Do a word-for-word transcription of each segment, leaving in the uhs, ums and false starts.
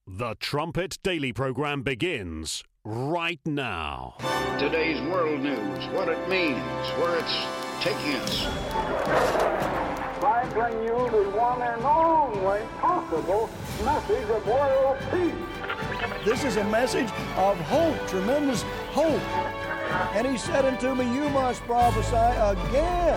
The Trumpet Daily program begins right now. Today's world news, what it means, where it's taking us. I bring you the one and only possible message of world peace. This is a message of hope, tremendous hope. And he said unto me, you must prophesy again.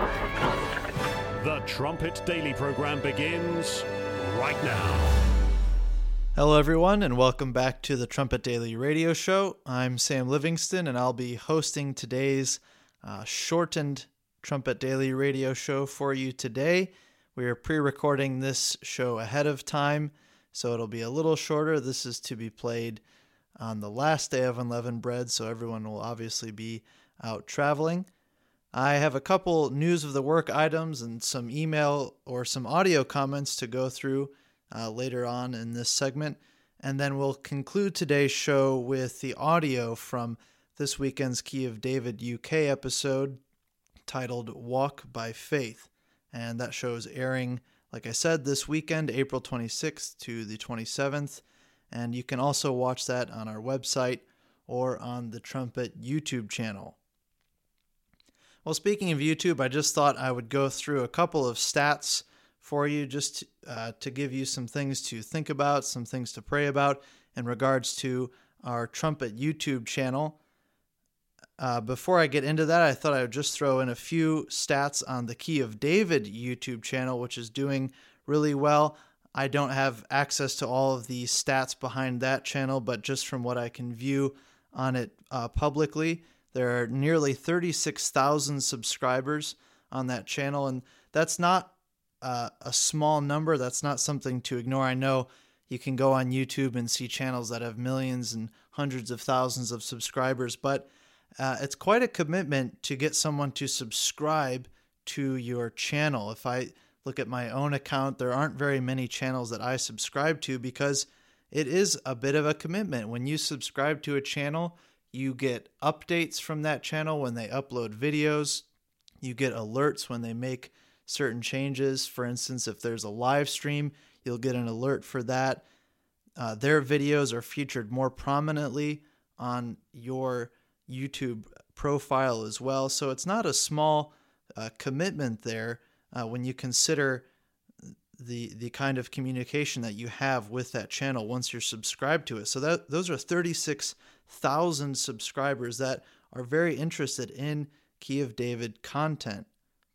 The Trumpet Daily program begins right now. Hello, everyone, and welcome back to the Trumpet Daily Radio Show. I'm Sam Livingston, and I'll be hosting today's uh, shortened Trumpet Daily Radio Show for you today. We are pre-recording this show ahead of time, so it'll be a little shorter. This is to be played on the last day of Unleavened Bread, so everyone will obviously be out traveling. I have a couple news of the work items and some email or some audio comments to go through Uh, later on in this segment, and then we'll conclude today's show with the audio from this weekend's Key of David U K episode titled Walk by Faith, and that show is airing, like I said, this weekend, April twenty-sixth to the twenty-seventh, and you can also watch that on our website or on the Trumpet YouTube channel. Well, speaking of YouTube, I just thought I would go through a couple of stats for you, just uh, to give you some things to think about, some things to pray about in regards to our Trumpet YouTube channel. Uh, before I get into that, I thought I would just throw in a few stats on the Key of David YouTube channel, which is doing really well. I don't have access to all of the stats behind that channel, but just from what I can view on it uh, publicly, there are nearly thirty-six thousand subscribers on that channel, and that's not Uh, a small number. That's not something to ignore. I know you can go on YouTube and see channels that have millions and hundreds of thousands of subscribers, but uh, it's quite a commitment to get someone to subscribe to your channel. If I look at my own account, there aren't very many channels that I subscribe to because it is a bit of a commitment. When you subscribe to a channel, you get updates from that channel when they upload videos. You get alerts when they make certain changes. For instance, if there's a live stream, you'll get an alert for that. Uh, their videos are featured more prominently on your YouTube profile as well. So it's not a small uh, commitment there uh, when you consider the the kind of communication that you have with that channel once you're subscribed to it. So that those are thirty-six thousand subscribers that are very interested in Key of David content.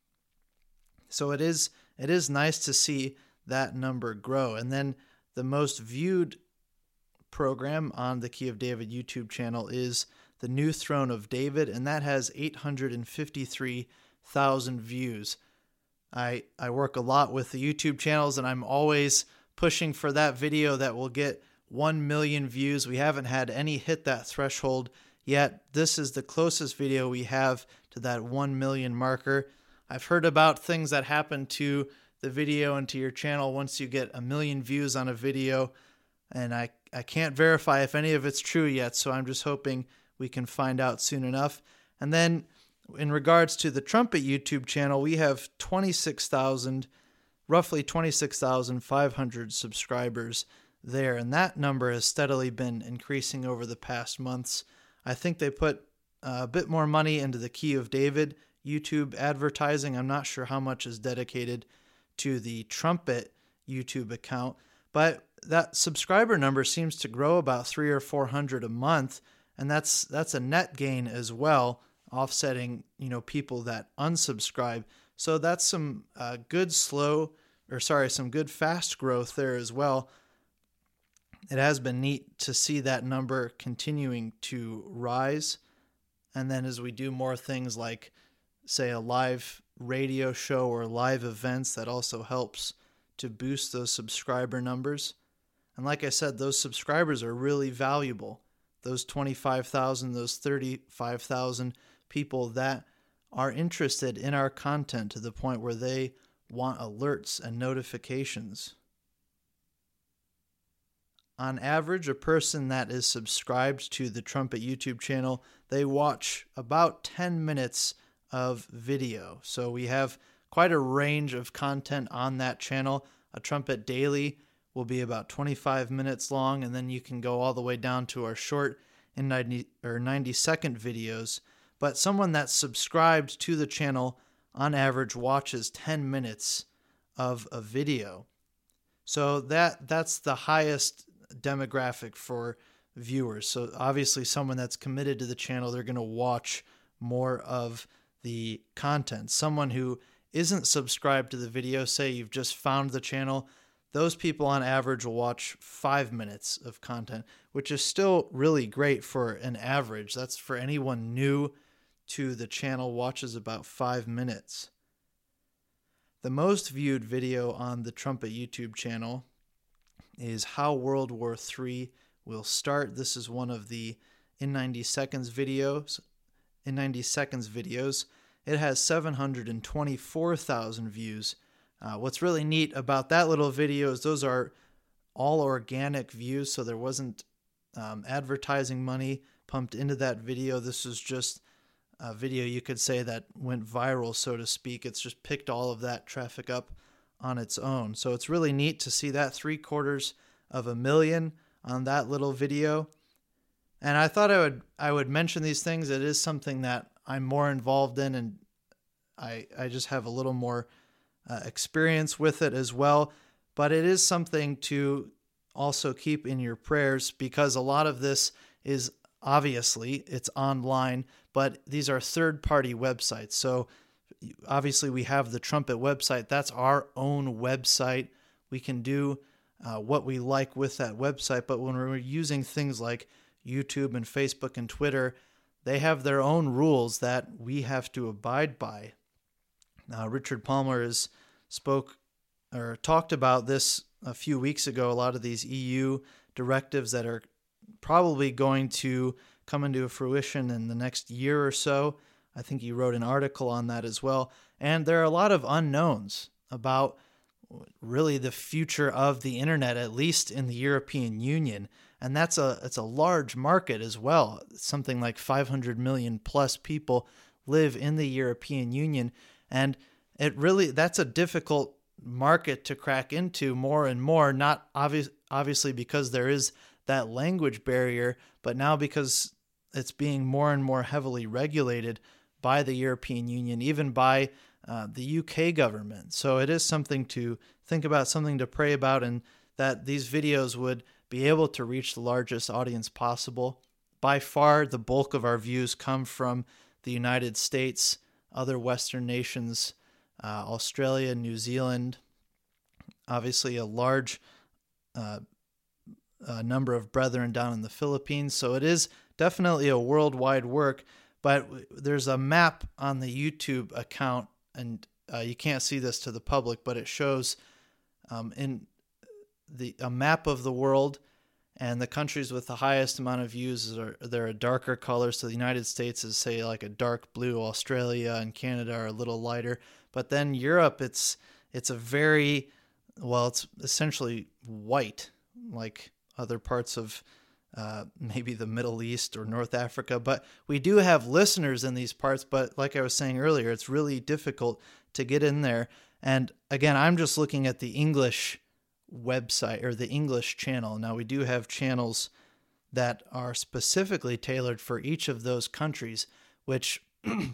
So it is it is nice to see that number grow. And then the most viewed program on the Key of David YouTube channel is The New Throne of David, and that has eight hundred fifty-three thousand views. I I work a lot with the YouTube channels, and I'm always pushing for that video that will get one million views. We haven't had any hit that threshold yet. This is the closest video we have to that one million marker. I've heard about things that happen to the video and to your channel once you get a million views on a video, and I, I can't verify if any of it's true yet, so I'm just hoping we can find out soon enough. And then in regards to the Trumpet YouTube channel, we have twenty-six thousand, roughly twenty-six thousand five hundred subscribers there, and that number has steadily been increasing over the past months. I think they put a bit more money into the Key of David YouTube advertising. I'm not sure how much is dedicated to the Trumpet YouTube account, but that subscriber number seems to grow about three or four hundred a month, and that's that's a net gain as well, offsetting you know people that unsubscribe. So that's some uh, good slow, or sorry, some good fast growth there as well. It has been neat to see that number continuing to rise, and then as we do more things like say a live radio show or live events, that also helps to boost those subscriber numbers. And like I said, those subscribers are really valuable. Those twenty-five thousand, those thirty-five thousand people that are interested in our content to the point where they want alerts and notifications. On average, a person that is subscribed to the Trumpet YouTube channel, they watch about ten minutes of video. So we have quite a range of content on that channel. A Trumpet Daily will be about twenty-five minutes long, and then you can go all the way down to our short and ninety or ninety second videos. But someone that's subscribed to the channel on average watches ten minutes of a video. So that that's the highest demographic for viewers. So obviously someone that's committed to the channel, they're going to watch more of the content. Someone who isn't subscribed to the video, say you've just found the channel, those people on average will watch five minutes of content, which is still really great for an average. That's for anyone new to the channel, watches about five minutes. The most viewed video on the Trumpet YouTube channel is How World War Three Will Start. This is one of the in ninety seconds videos. In ninety seconds videos, it has seven hundred twenty-four thousand views. Uh, what's really neat about that little video is those are all organic views, so there wasn't um, advertising money pumped into that video. This is just a video, you could say, that went viral, so to speak. It's just picked all of that traffic up on its own. So it's really neat to see that three quarters of a million on that little video. And I thought I would I would mention these things. It is something that I'm more involved in, and I I just have a little more uh, experience with it as well. But it is something to also keep in your prayers, because a lot of this is obviously it's online, but these are third-party websites. So obviously we have the Trumpet website. That's our own website. We can do uh, what we like with that website, but when we're using things like YouTube and Facebook and Twitter, they have their own rules that we have to abide by. Uh, Richard Palmer has spoke or talked about this a few weeks ago, a lot of these E U directives that are probably going to come into fruition in the next year or so. I think he wrote an article on that as well. And there are a lot of unknowns about really the future of the internet, at least in the European Union. And that's a it's a large market as well. Something like five hundred million plus people live in the European Union. And it really, that's a difficult market to crack into more and more, not obvious, obviously because there is that language barrier, but now because it's being more and more heavily regulated by the European Union, even by uh, the U K government. So it is something to think about, something to pray about, and that these videos would be able to reach the largest audience possible. By far, the bulk of our views come from the United States, other Western nations, uh, Australia, New Zealand, obviously a large uh, a number of brethren down in the Philippines. So it is definitely a worldwide work, but there's a map on the YouTube account, and uh, you can't see this to the public, but it shows um, in the a map of the world, and the countries with the highest amount of views are they're a darker color. So the United States is, say, like a dark blue. Australia and Canada are a little lighter, but then Europe, it's it's a very well, it's essentially white, like other parts of uh, maybe the Middle East or North Africa. But we do have listeners in these parts. But like I was saying earlier, it's really difficult to get in there. And again, I'm just looking at the English website or the English channel. Now, we do have channels that are specifically tailored for each of those countries, which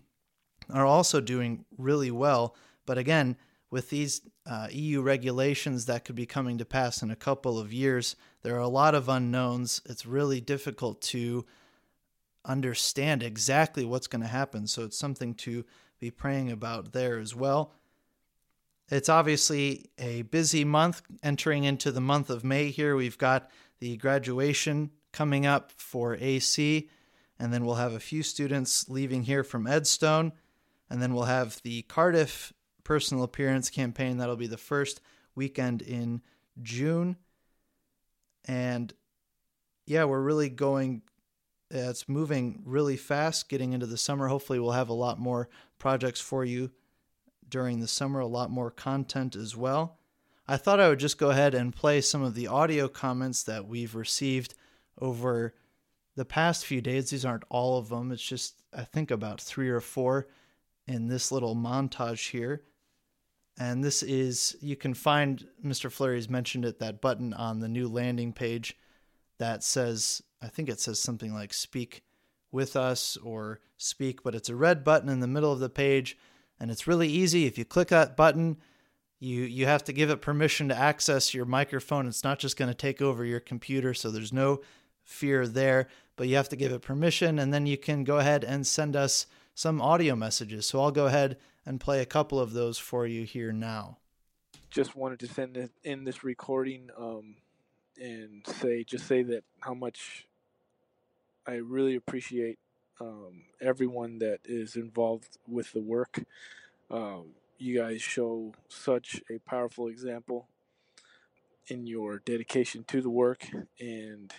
are also doing really well. But again, with these uh, E U regulations that could be coming to pass in a couple of years, there are a lot of unknowns. It's really difficult to understand exactly what's going to happen. So it's something to be praying about there as well. It's obviously a busy month entering into the month of May here. We've got the graduation coming up for A C, and then we'll have a few students leaving here from Edstone, and then we'll have the Cardiff personal appearance campaign. That'll be the first weekend in June. And yeah, we're really going, uh, it's moving really fast getting into the summer. Hopefully we'll have a lot more projects for you during the summer, a lot more content as well. I thought I would just go ahead and play some of the audio comments that we've received over the past few days. These aren't all of them. It's just, I think, about three or four in this little montage here. And this is, you can find, Mister Fleury's mentioned it, that button on the new landing page that says, I think it says something like speak with us or speak, but it's a red button in the middle of the page. And it's really easy. If you click that button, you, you have to give it permission to access your microphone. It's not just going to take over your computer, so there's no fear there, but you have to give it permission, and then you can go ahead and send us some audio messages. So I'll go ahead and play a couple of those for you here now. Just wanted to send it in this recording um, and say, just say that how much I really appreciate um, everyone that is involved with the work. Um, you guys show such a powerful example in your dedication to the work, and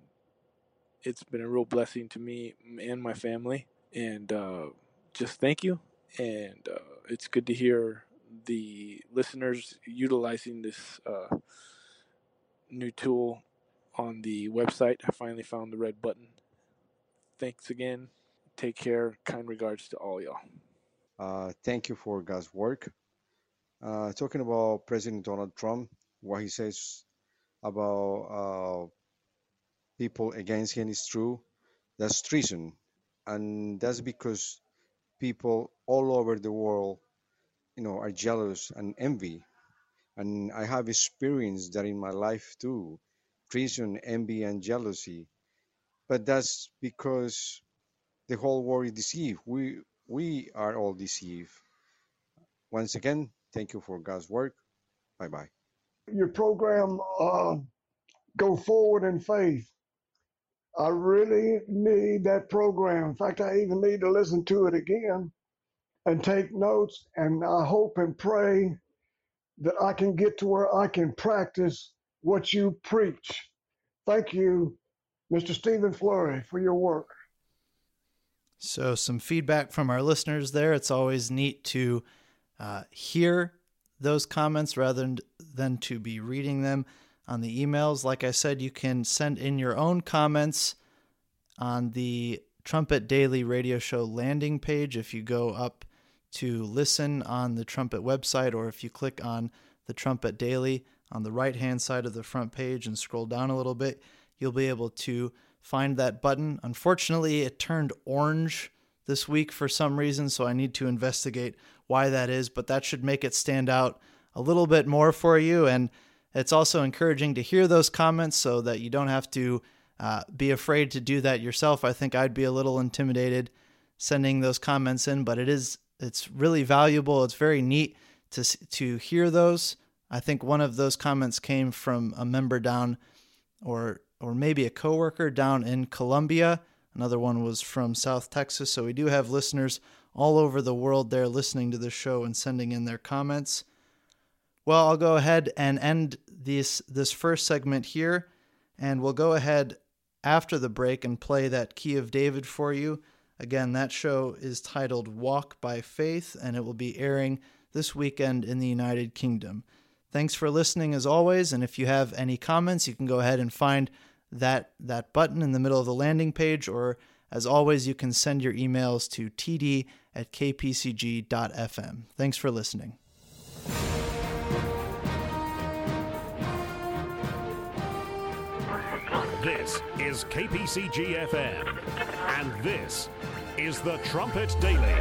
it's been a real blessing to me and my family. And uh, just thank you. And uh, it's good to hear the listeners utilizing this uh, new tool on the website. I finally found the red button. Thanks again. Take care. Kind regards to all y'all. Uh, thank you for God's work. Uh, talking about President Donald Trump, what he says about uh, people against him is true. That's treason. And that's because people all over the world, you know, are jealous and envy. And I have experienced that in my life too, treason, envy, and jealousy. But that's because the whole world is deceived. We, we are all deceived. Once again, thank you for God's work. Bye-bye. Your program, uh, Go Forward in Faith. I really need that program. In fact, I even need to listen to it again and take notes. And I hope and pray that I can get to where I can practice what you preach. Thank you, Mister Stephen Fleury, for your work. So some feedback from our listeners there. It's always neat to uh, hear those comments rather than to be reading them on the emails. Like I said, you can send in your own comments on the Trumpet Daily Radio Show landing page. If you go up to listen on the Trumpet website, or if you click on the Trumpet Daily on the right-hand side of the front page and scroll down a little bit, you'll be able to find that button. Unfortunately, it turned orange this week for some reason, so I need to investigate why that is, but that should make it stand out a little bit more for you. And it's also encouraging to hear those comments so that you don't have to uh, be afraid to do that yourself. I think I'd be a little intimidated sending those comments in, but it is, it's really valuable. It's very neat to, to hear those. I think one of those comments came from a member down, or, or maybe a coworker down in Colombia. Another one was from South Texas. So we do have listeners all over the world there listening to the show and sending in their comments. Well, I'll go ahead and end this this first segment here, and we'll go ahead after the break and play that Key of David for you. Again, that show is titled Walk by Faith, and it will be airing this weekend in the United Kingdom. Thanks for listening as always, and if you have any comments, you can go ahead and find that that button in the middle of the landing page, or as always, you can send your emails to t d at k p c g dot f m. Thanks for listening. This is K P C G F M, and this is the Trumpet Daily.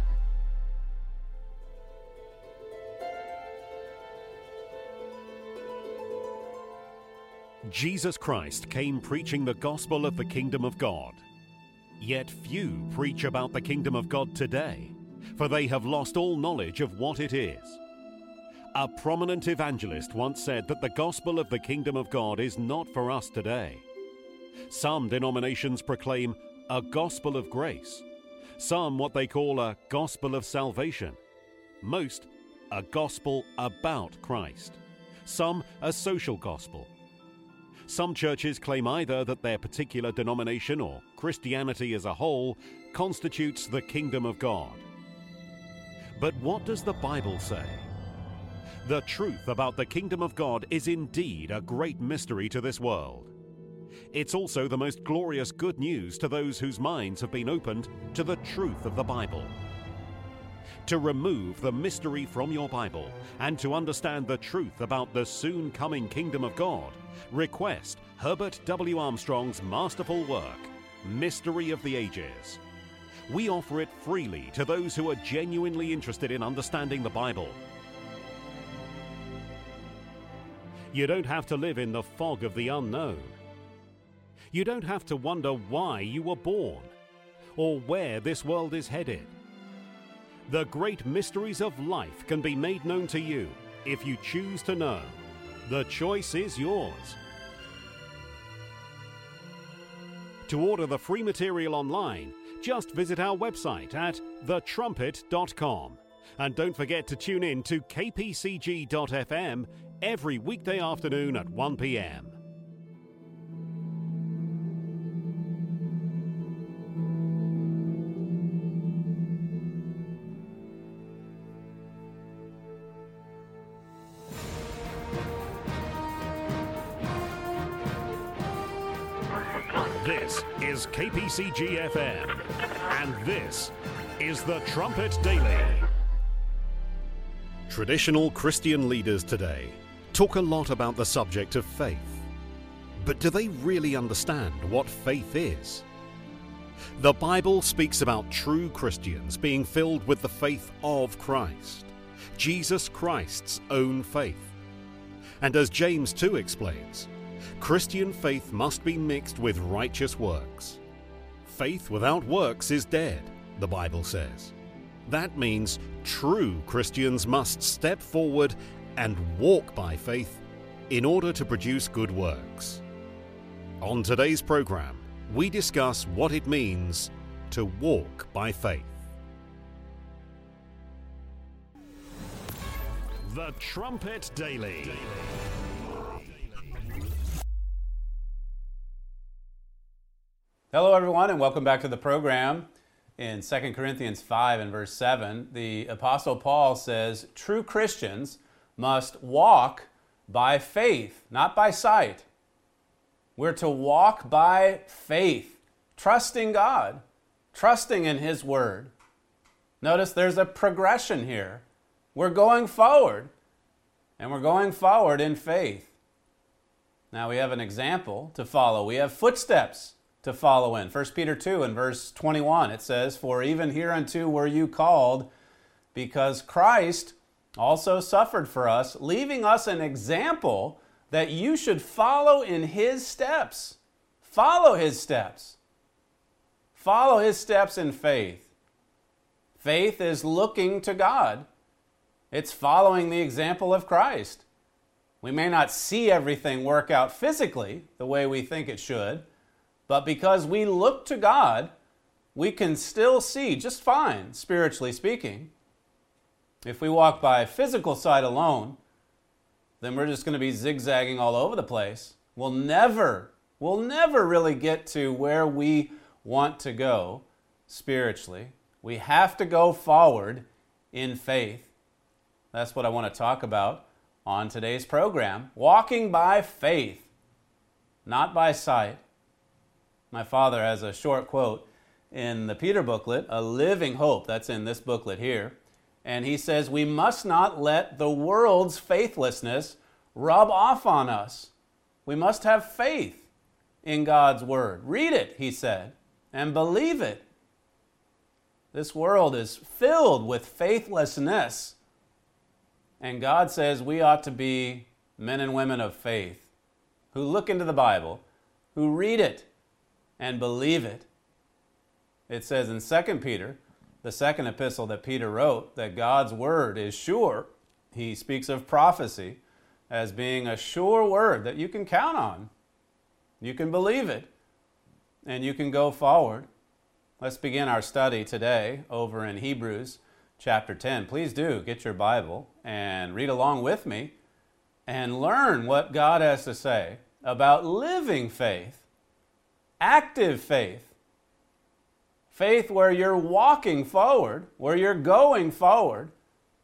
Jesus Christ came preaching the gospel of the kingdom of God. Yet few preach about the kingdom of God today, for they have lost all knowledge of what it is. A prominent evangelist once said that the gospel of the kingdom of God is not for us today. Some denominations proclaim a gospel of grace, some what they call a gospel of salvation, most a gospel about Christ, some a social gospel. Some churches claim either that their particular denomination or Christianity as a whole constitutes the kingdom of God. But what does the Bible say? The truth about the kingdom of God is indeed a great mystery to this world. It's also the most glorious good news to those whose minds have been opened to the truth of the Bible. To remove the mystery from your Bible and to understand the truth about the soon coming kingdom of God, request Herbert W. Armstrong's masterful work, Mystery of the Ages. We offer it freely to those who are genuinely interested in understanding the Bible. You don't have to live in the fog of the unknown. You don't have to wonder why you were born or where this world is headed. The great mysteries of life can be made known to you if you choose to know. The choice is yours. To order the free material online, just visit our website at the trumpet dot com. And don't forget to tune in to K P C G dot F M every weekday afternoon at one p m This is K P C G F M, and this is the Trumpet Daily. Traditional Christian leaders today talk a lot about the subject of faith. But do they really understand what faith is? The Bible speaks about true Christians being filled with the faith of Christ, Jesus Christ's own faith. And as James two explains, Christian faith must be mixed with righteous works. Faith without works is dead, the Bible says. That means true Christians must step forward and walk by faith in order to produce good works. On today's program, we discuss what it means to walk by faith. The Trumpet Daily. Hello, everyone, and welcome back to the program. In Second Corinthians five and verse seven, the Apostle Paul says, true Christians must walk by faith, not by sight. We're to walk by faith, trusting God, trusting in His Word. Notice there's a progression here. We're going forward, and we're going forward in faith. Now we have an example to follow. We have footsteps to follow in. First Peter two and verse twenty-one, it says, for even hereunto were you called, because Christ also suffered for us, leaving us an example that you should follow in His steps. Follow His steps. Follow His steps in faith. Faith is looking to God. It's following the example of Christ. We may not see everything work out physically the way we think it should, but because we look to God, we can still see just fine, spiritually speaking. If we walk by physical sight alone, then we're just going to be zigzagging all over the place. We'll never, we'll never really get to where we want to go spiritually. We have to go forward in faith. That's what I want to talk about on today's program. Walking by faith, not by sight. My father has a short quote in the Peter booklet, A Living Hope, that's in this booklet here. And he says, we must not let the world's faithlessness rub off on us. We must have faith in God's Word. Read it, he said, and believe it. This world is filled with faithlessness. And God says we ought to be men and women of faith who look into the Bible, who read it, and believe it. It says in Second Peter, the second epistle that Peter wrote, that God's Word is sure. He speaks of prophecy as being a sure word that you can count on. You can believe it, and you can go forward. Let's begin our study today over in Hebrews chapter ten. Please do get your Bible and read along with me and learn what God has to say about living faith. Active faith. Faith where you're walking forward, where you're going forward.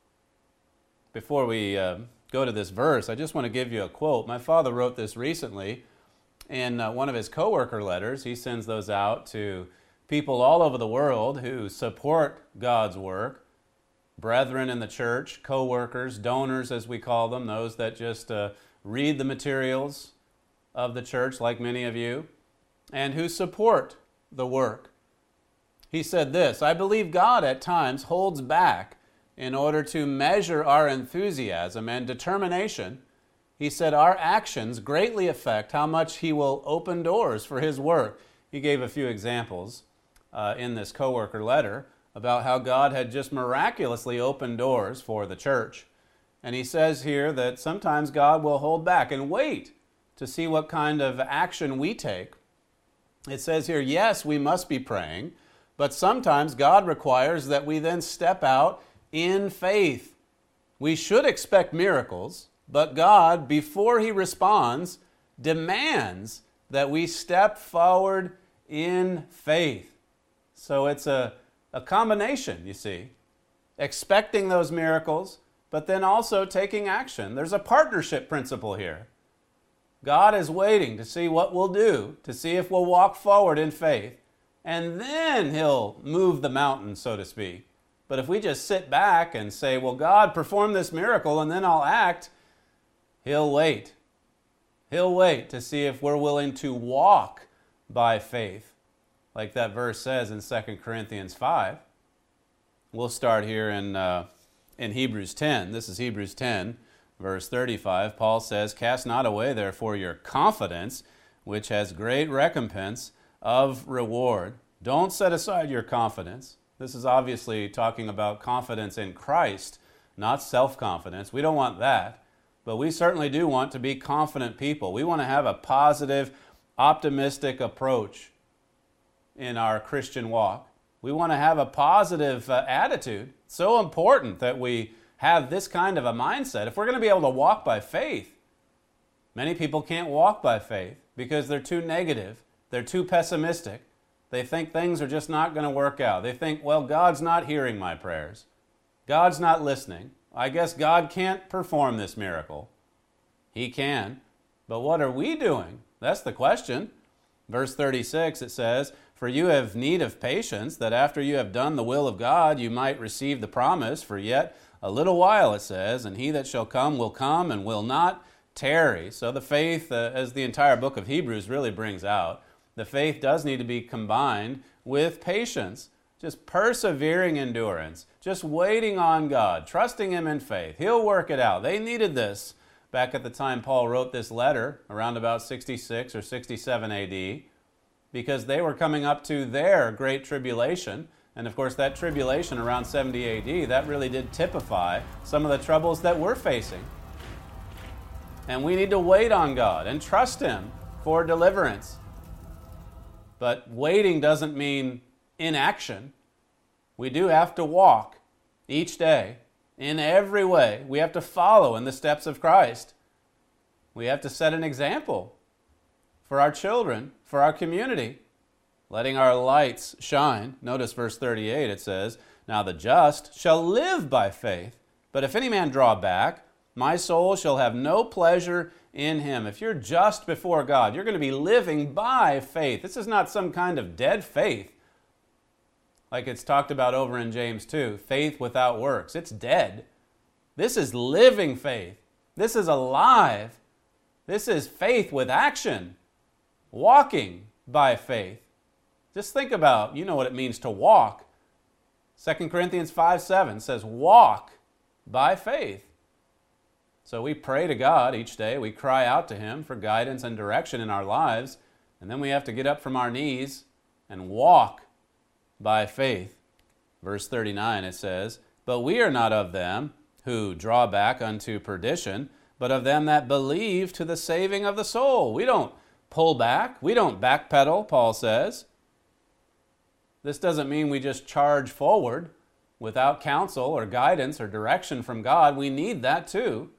Before we uh, go to this verse, I just want to give you a quote. My father wrote this recently in uh, one of his coworker letters. He sends those out to people all over the world who support God's work. brethren in the church, co-workers, donors as we call them, those that just uh, read the materials of the church like many of you, and who support the work. He said this, "I believe God at times holds back in order to measure our enthusiasm and determination." He said our actions greatly affect how much He will open doors for His work. He gave a few examples uh, in this co-worker letter about how God had just miraculously opened doors for the church. And he says here that sometimes God will hold back and wait to see what kind of action we take. It says here, yes, we must be praying, but sometimes God requires that we then step out in faith. We should expect miracles, but God, before He responds, demands that we step forward in faith. So it's a, a combination, you see, expecting those miracles, but then also taking action. There's a partnership principle here. God is waiting to see what we'll do, to see if we'll walk forward in faith, and then He'll move the mountain, so to speak. But if we just sit back and say, well, God, perform this miracle, and then I'll act, He'll wait. He'll wait to see if we're willing to walk by faith, like that verse says in Second Corinthians five. We'll start here in, uh, in Hebrews ten. This is Hebrews ten, verse thirty-five. Paul says, "Cast not away, therefore, your confidence, which has great recompense of reward." Don't set aside your confidence. This is obviously talking about confidence in Christ, not self-confidence. We don't want that. But we certainly do want to be confident people. We want to have a positive, optimistic approach in our Christian walk. We want to have a positive uh, attitude. It's so important that we have this kind of a mindset. If we're going to be able to walk by faith, many people can't walk by faith because they're too negative. They're too pessimistic. They think things are just not going to work out. They think, well, God's not hearing my prayers. God's not listening. I guess God can't perform this miracle. He can. But what are we doing? That's the question. Verse thirty-six, it says, "For you have need of patience, that after you have done the will of God, you might receive the promise. For yet a little while," it says, "and he that shall come will come and will not tarry." So the faith, uh, as the entire book of Hebrews really brings out, the faith does need to be combined with patience. Just persevering endurance, just waiting on God, trusting Him in faith. He'll work it out. They needed this back at the time Paul wrote this letter, around about sixty-six or sixty-seven A D, because they were coming up to their great tribulation. And of course, that tribulation around seventy A D, that really did typify some of the troubles that we're facing. And we need to wait on God and trust Him for deliverance. But waiting doesn't mean inaction. We do have to walk each day in every way. We have to follow in the steps of Christ. We have to set an example for our children, for our community, letting our lights shine. Notice verse thirty-eight, it says, "Now the just shall live by faith, but if any man draw back, my soul shall have no pleasure in him." If you're just before God, you're going to be living by faith. This is not some kind of dead faith, like it's talked about over in James two, faith without works. It's dead. This is living faith. This is alive. This is faith with action, walking by faith. Just think about, you know what it means to walk. Second Corinthians five seven says, walk by faith. So we pray to God each day. We cry out to Him for guidance and direction in our lives. And then we have to get up from our knees and walk by faith. Verse thirty-nine, it says, "But we are not of them who draw back unto perdition, but of them that believe to the saving of the soul." We don't pull back. We don't backpedal, Paul says. This doesn't mean we just charge forward without counsel or guidance or direction from God. We need that too.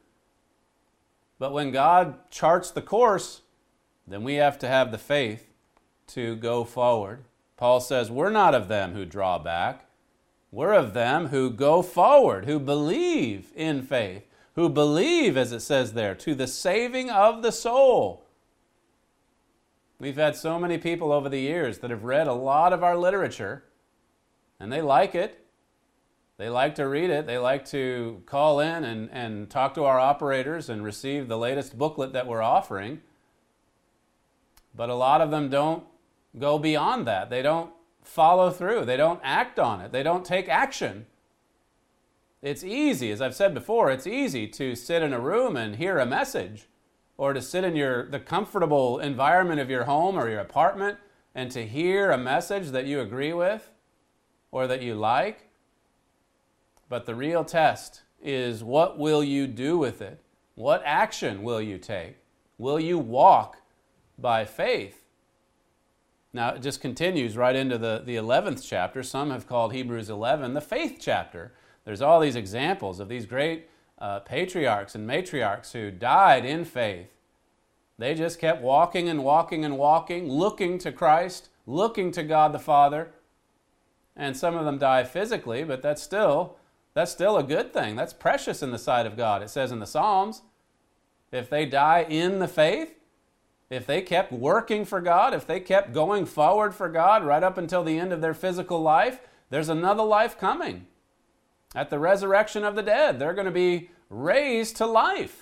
But when God charts the course, then we have to have the faith to go forward. Paul says we're not of them who draw back. We're of them who go forward, who believe in faith, who believe, as it says there, to the saving of the soul. We've had so many people over the years that have read a lot of our literature, and they like it. They like to read it. They like to call in and, and talk to our operators and receive the latest booklet that we're offering. But a lot of them don't go beyond that. They don't follow through. They don't act on it. They don't take action. It's easy, as I've said before, it's easy to sit in a room and hear a message, or to sit in your the comfortable environment of your home or your apartment and to hear a message that you agree with or that you like. But the real test is, what will you do with it? What action will you take? Will you walk by faith? Now, it just continues right into the, the eleventh chapter. Some have called Hebrews eleven the faith chapter. There's all these examples of these great uh, patriarchs and matriarchs who died in faith. They just kept walking and walking and walking, looking to Christ, looking to God the Father. And some of them die physically, but that's still, that's still a good thing. That's precious in the sight of God. It says in the Psalms, if they die in the faith, if they kept working for God, if they kept going forward for God right up until the end of their physical life, there's another life coming. At the resurrection of the dead, they're going to be raised to life.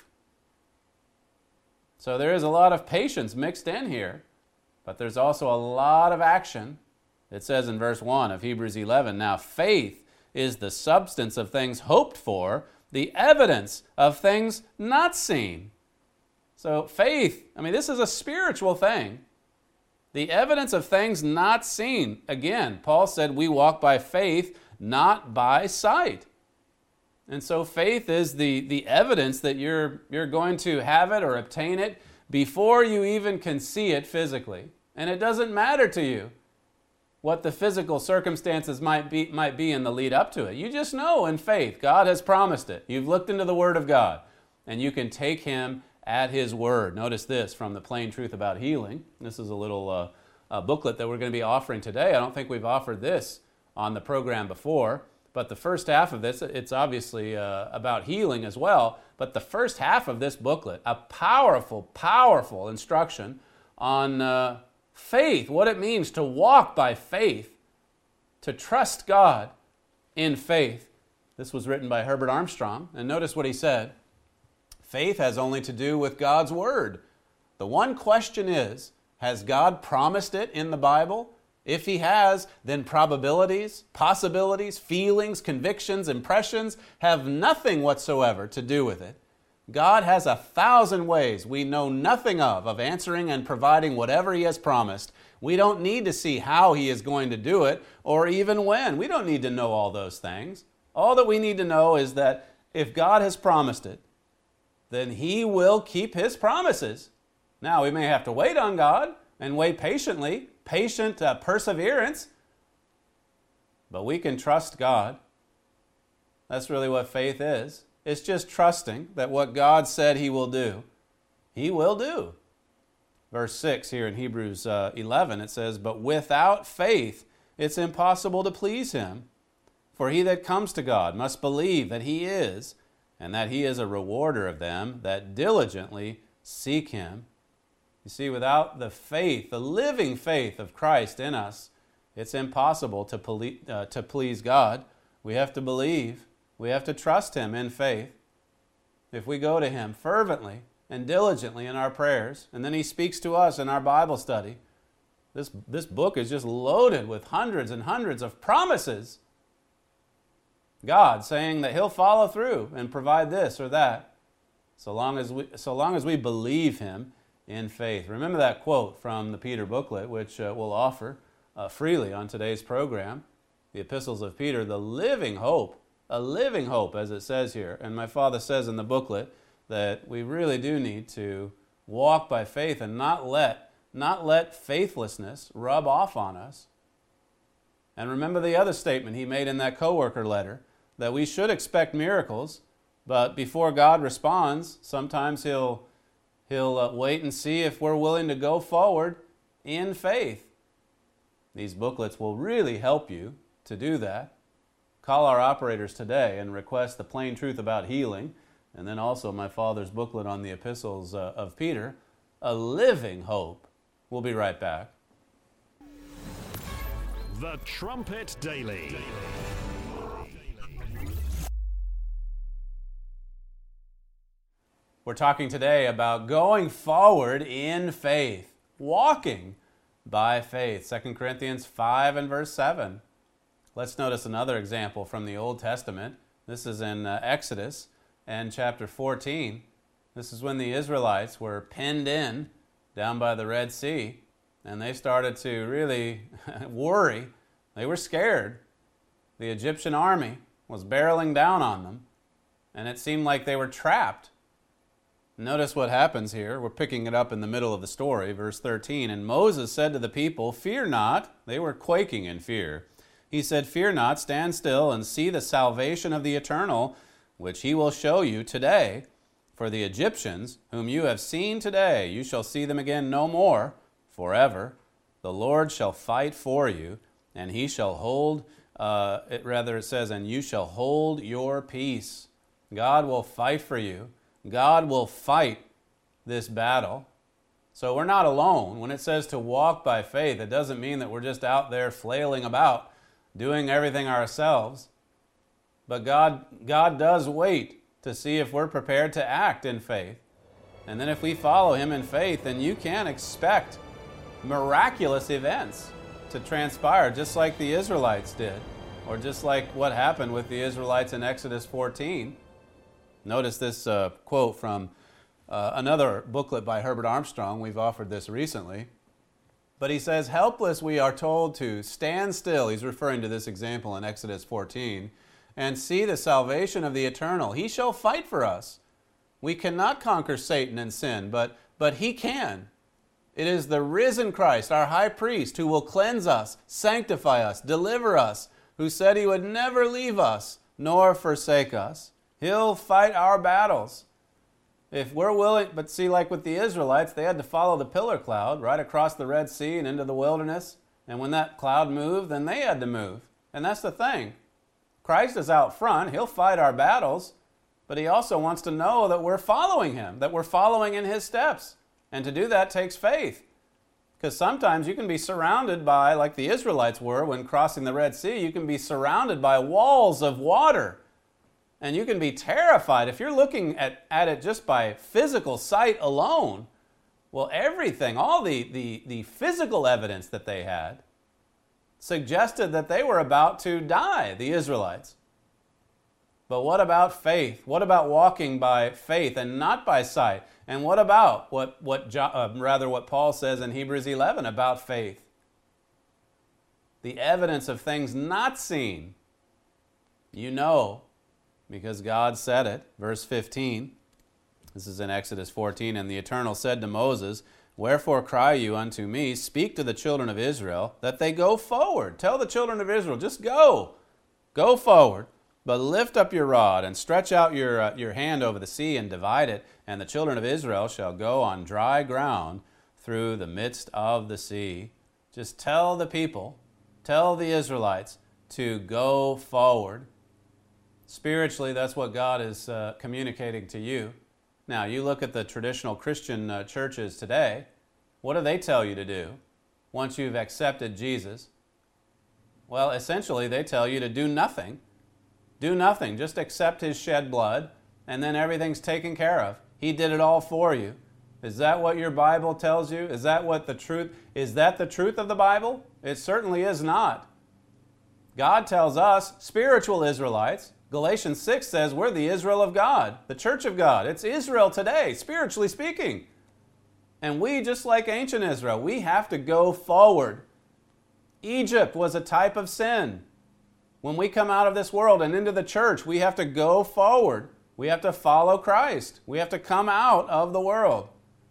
So there is a lot of patience mixed in here, but there's also a lot of action. It says in verse one of Hebrews eleven, now faith is the substance of things hoped for, the evidence of things not seen. So faith, I mean, this is a spiritual thing. The evidence of things not seen. Again, Paul said we walk by faith, not by sight. And so faith is the, the evidence that you're, you're going to have it or obtain it before you even can see it physically. And it doesn't matter to you what the physical circumstances might be, might be in the lead up to it. You just know in faith, God has promised it. You've looked into the Word of God, and you can take Him at His word. Notice this from the Plain Truth About Healing. This is a little uh, a booklet that we're going to be offering today. I don't think we've offered this on the program before, but the first half of this, it's obviously uh, about healing as well, but the first half of this booklet, a powerful, powerful instruction on uh, faith, what it means to walk by faith, to trust God in faith. This was written by Herbert Armstrong, and notice what he said. Faith has only to do with God's Word. The one question is, has God promised it in the Bible? If He has, then probabilities, possibilities, feelings, convictions, impressions have nothing whatsoever to do with it. God has a thousand ways we know nothing of, of answering and providing whatever He has promised. We don't need to see how He is going to do it, or even when. We don't need to know all those things. All that we need to know is that if God has promised it, then He will keep His promises. Now, we may have to wait on God and wait patiently, patient uh, perseverance, but we can trust God. That's really what faith is. It's just trusting that what God said He will do, He will do. Verse six here in Hebrews uh, eleven, it says, but without faith it's impossible to please Him. For he that comes to God must believe that He is, and that He is a rewarder of them that diligently seek Him. You see, without the faith, the living faith of Christ in us, it's impossible to, ple- uh, to please God. We have to believe. We have to trust Him in faith. If we go to Him fervently and diligently in our prayers, and then He speaks to us in our Bible study, this, this book is just loaded with hundreds and hundreds of promises. God saying that He'll follow through and provide this or that, so long as we, so long as we believe Him in faith. Remember that quote from the Peter booklet, which uh, we'll offer uh, freely on today's program. The Epistles of Peter, the living hope, a living hope, as it says here. And my father says in the booklet that we really do need to walk by faith and not let, not let faithlessness rub off on us. And remember the other statement he made in that coworker letter, that we should expect miracles, but before God responds, sometimes He'll He'll uh, wait and see if we're willing to go forward in faith. These booklets will really help you to do that. Call our operators today and request the Plain Truth About Healing, and then also my father's booklet on the Epistles uh, of Peter, a living hope. We'll be right back. The Trumpet Daily. We're talking today about going forward in faith, walking by faith. Second Corinthians five and verse seven. Let's notice another example from the Old Testament. This is in uh, Exodus and chapter fourteen. This is when the Israelites were penned in down by the Red Sea, and they started to really worry. They were scared. The Egyptian army was barreling down on them, and it seemed like they were trapped. Notice what happens here. We're picking it up in the middle of the story, verse thirteen. And Moses said to the people, "Fear not." They were quaking in fear. He said, "Fear not, stand still and see the salvation of the Eternal, which he will show you today. For the Egyptians, whom you have seen today, you shall see them again no more forever. The Lord shall fight for you, and he shall hold, uh, it, rather it says, and you shall hold your peace." God will fight for you. God will fight this battle. So we're not alone. When it says to walk by faith, it doesn't mean that we're just out there flailing about, doing everything ourselves. But God, God does wait to see if we're prepared to act in faith. And then if we follow him in faith, then you can expect miraculous events to transpire, just like the Israelites did, or just like what happened with the Israelites in Exodus fourteen. Notice this uh, quote from uh, another booklet by Herbert Armstrong. We've offered this recently. But he says, "Helpless we are told to stand still," he's referring to this example in Exodus fourteen, "and see the salvation of the Eternal. He shall fight for us. We cannot conquer Satan and sin, but, but he can. It is the risen Christ, our high priest, who will cleanse us, sanctify us, deliver us, who said he would never leave us nor forsake us. He'll fight our battles. If we're willing," but see, like with the Israelites, they had to follow the pillar cloud right across the Red Sea and into the wilderness. And when that cloud moved, then they had to move. And that's the thing. Christ is out front. He'll fight our battles. But he also wants to know that we're following him, that we're following in his steps. And to do that takes faith. Because sometimes you can be surrounded by, like the Israelites were when crossing the Red Sea, you can be surrounded by walls of water. And you can be terrified if you're looking at, at it just by physical sight alone. Well, everything, all the, the, the physical evidence that they had suggested that they were about to die, the Israelites. But what about faith? What about walking by faith and not by sight? And what about what, what uh, rather what Paul says in Hebrews eleven about faith? The evidence of things not seen. You know, because God said it. Verse fifteen, this is in Exodus fourteen, "And the Eternal said to Moses, Wherefore cry you unto me? Speak to the children of Israel, that they go forward." Tell the children of Israel, just go. Go forward, but lift up your rod, and stretch out your, uh, your hand over the sea, and divide it, and the children of Israel shall go on dry ground through the midst of the sea. Just tell the people, tell the Israelites to go forward. Spiritually, that's what God is uh, communicating to you. Now, you look at the traditional Christian uh, churches today. What do they tell you to do once you've accepted Jesus? Well, essentially, they tell you to do nothing. Do nothing. Just accept his shed blood, and then everything's taken care of. He did it all for you. Is that what your Bible tells you? Is that what the truth? Is that the truth of the Bible? It certainly is not. God tells us, spiritual Israelites, Galatians six says we're the Israel of God, the church of God. It's Israel today, spiritually speaking. And we, just like ancient Israel, we have to go forward. Egypt was a type of sin. When we come out of this world and into the church, we have to go forward. We have to follow Christ. We have to come out of the world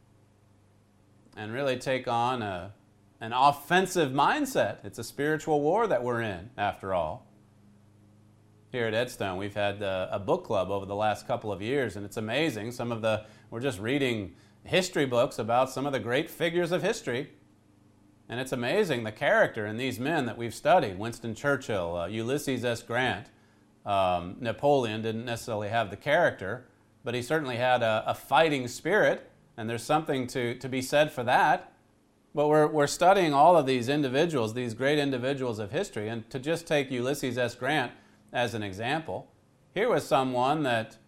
and really take on a, an offensive mindset. It's a spiritual war that we're in, after all. Here at Edstone, we've had a, a book club over the last couple of years, and it's amazing. Some of the, we're just reading history books about some of the great figures of history. And it's amazing the character in these men that we've studied. Winston Churchill, uh, Ulysses S. Grant. Um, Napoleon didn't necessarily have the character, but he certainly had a, a fighting spirit, and there's something to, to be said for that. But we're, we're studying all of these individuals, these great individuals of history, and to just take Ulysses S. Grant as an example, here was someone that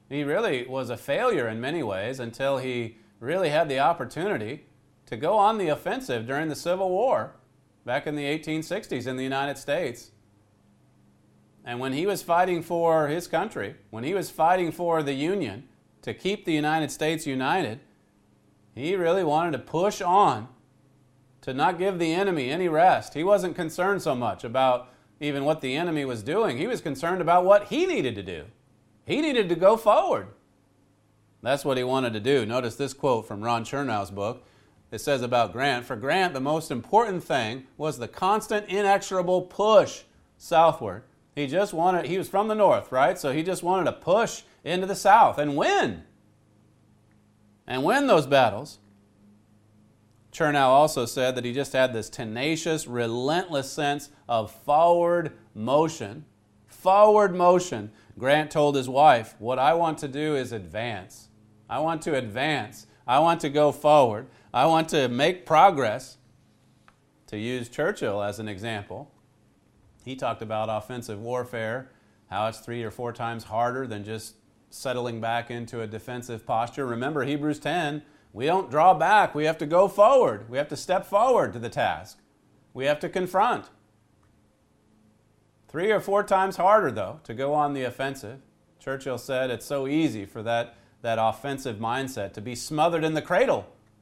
He really was a failure in many ways until he really had the opportunity to go on the offensive during the Civil War back in the eighteen sixties in the United States. And when he was fighting for his country, when he was fighting for the Union to keep the United States united, he really wanted to push on to not give the enemy any rest. He wasn't concerned so much about even what the enemy was doing. He was concerned about what he needed to do. He needed to go forward. That's what he wanted to do. Notice this quote from Ron Chernow's book. It says about Grant, for Grant, the most important thing was the constant, inexorable push southward. He just wanted, he was from the north, right? So he just wanted to push into the south and win. And win those battles. Chernow also said that he just had this tenacious, relentless sense of forward motion. Forward motion. Grant told his wife, what I want to do is advance. I want to advance. I want to go forward. I want to make progress. To use Churchill as an example, he talked about offensive warfare, how it's three or four times harder than just settling back into a defensive posture. Remember Hebrews ten, we don't draw back. We have to go forward. We have to step forward to the task. We have to confront. Three or four times harder, though, to go on the offensive. Churchill said it's so easy for that, that offensive mindset to be smothered in the cradle.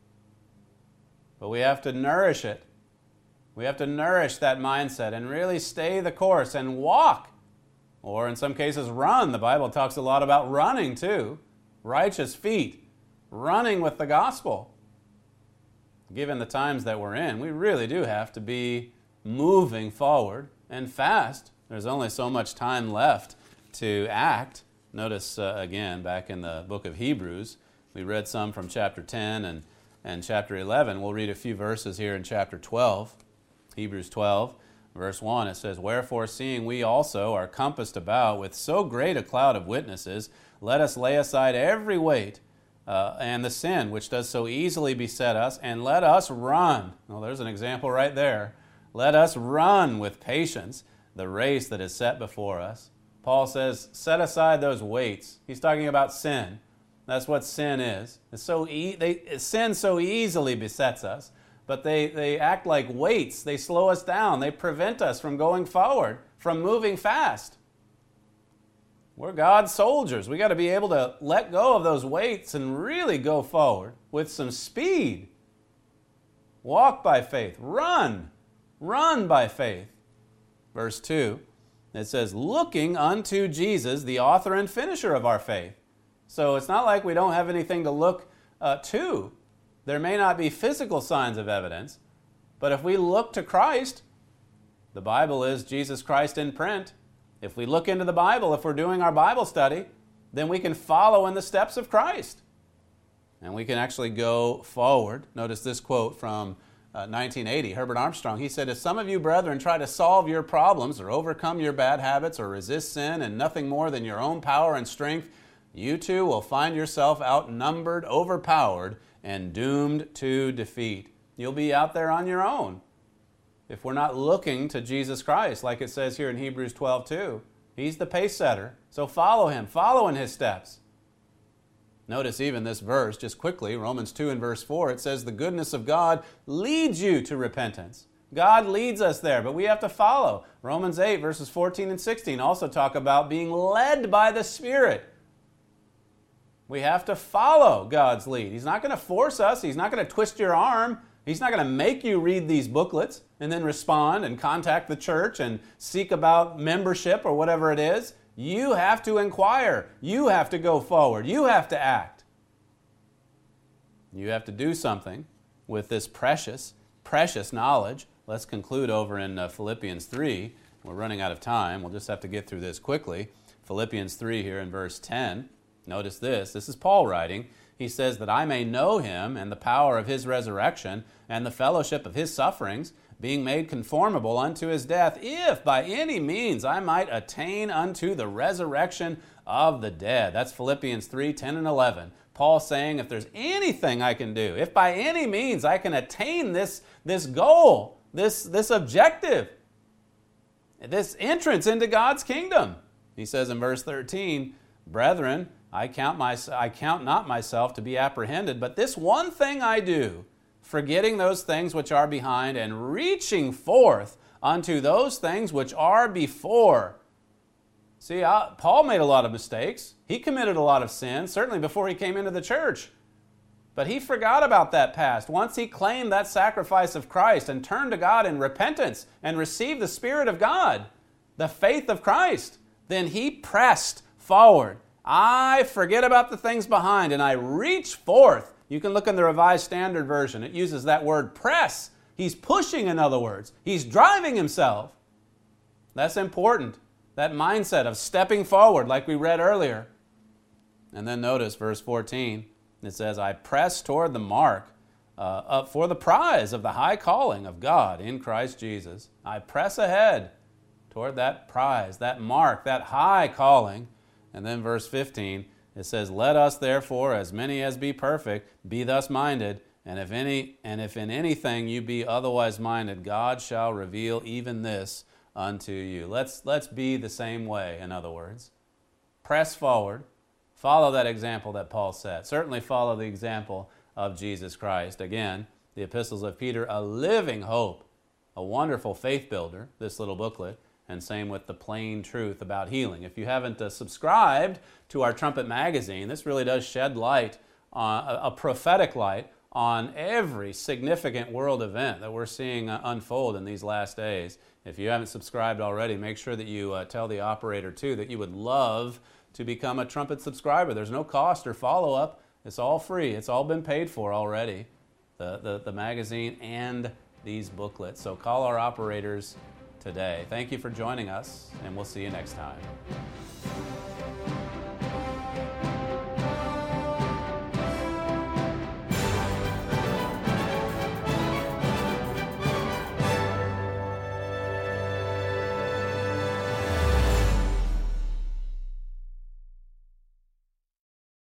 But we have to nourish it. We have to nourish that mindset and really stay the course and walk. Or in some cases, run. The Bible talks a lot about running, too. Righteous feet. Running with the gospel. Given the times that we're in, we really do have to be moving forward and fast. There's only so much time left to act. Notice uh, again, back in the book of Hebrews, we read some from chapter ten and, and chapter eleven. We'll read a few verses here in chapter twelve. Hebrews twelve, verse one, it says, wherefore, seeing we also are compassed about with so great a cloud of witnesses, let us lay aside every weight uh, and the sin which does so easily beset us, and let us run. Well, there's an example right there. Let us run with patience the race that is set before us. Paul says, set aside those weights. He's talking about sin. That's what sin is. It's so e- they, sin so easily besets us, but they, they act like weights. They slow us down. They prevent us from going forward, from moving fast. We're God's soldiers. We got to be able to let go of those weights and really go forward with some speed. Walk by faith. Run. Run by faith. Verse two, it says, looking unto Jesus, the author and finisher of our faith. So it's not like we don't have anything to look uh, to. There may not be physical signs of evidence, but if we look to Christ, the Bible is Jesus Christ in print. If we look into the Bible, if we're doing our Bible study, then we can follow in the steps of Christ. And we can actually go forward. Notice this quote from Uh, nineteen eighty, Herbert Armstrong. He said, if some of you brethren try to solve your problems or overcome your bad habits or resist sin in nothing more than your own power and strength, you too will find yourself outnumbered, overpowered, and doomed to defeat. You'll be out there on your own if we're not looking to Jesus Christ, like it says here in Hebrews twelve two. He's the pace setter, so follow him, follow in his steps. Notice even this verse, just quickly, Romans two and verse four, it says the goodness of God leads you to repentance. God leads us there, but we have to follow. Romans eight verses fourteen and sixteen also talk about being led by the Spirit. We have to follow God's lead. He's not going to force us. He's not going to twist your arm. He's not going to make you read these booklets and then respond and contact the church and seek about membership or whatever it is. You have to inquire. You have to go forward. You have to act. You have to do something with this precious, precious knowledge. Let's conclude over in uh, Philippians three. We're running out of time. We'll just have to get through this quickly. Philippians three here in verse ten. Notice this. This is Paul writing. He says that I may know him and the power of his resurrection and the fellowship of his sufferings, being made conformable unto his death, if by any means I might attain unto the resurrection of the dead. That's Philippians three, ten and eleven. Paul saying, if there's anything I can do, if by any means I can attain this, this goal, this, this objective, this entrance into God's kingdom. He says in verse thirteen, brethren, I count, my, I count not myself to be apprehended, but this one thing I do, forgetting those things which are behind and reaching forth unto those things which are before. See, I, Paul made a lot of mistakes. He committed a lot of sins, certainly before he came into the church. But he forgot about that past. Once he claimed that sacrifice of Christ and turned to God in repentance and received the Spirit of God, the faith of Christ, then he pressed forward. I forget about the things behind and I reach forth. You can look in the Revised Standard Version. It uses that word press. He's pushing, in other words. He's driving himself. That's important. That mindset of stepping forward like we read earlier. And then notice verse fourteen. It says, I press toward the mark uh, up for the prize of the high calling of God in Christ Jesus. I press ahead toward that prize, that mark, that high calling. And then verse fifteen, it says, let us therefore, as many as be perfect, be thus minded, and if any, and if in anything you be otherwise minded, God shall reveal even this unto you. Let's, let's be the same way, in other words. Press forward. Follow that example that Paul set. Certainly follow the example of Jesus Christ. Again, the epistles of Peter, a living hope, a wonderful faith builder, this little booklet, and same with the plain truth about healing. If you haven't uh, subscribed to our Trumpet magazine, this really does shed light, on, a, a prophetic light, on every significant world event that we're seeing uh, unfold in these last days. If you haven't subscribed already, make sure that you uh, tell the operator, too, that you would love to become a Trumpet subscriber. There's no cost or follow-up. It's all free. It's all been paid for already, the, the, the magazine and these booklets. So call our operators today. Thank you for joining us, and we'll see you next time.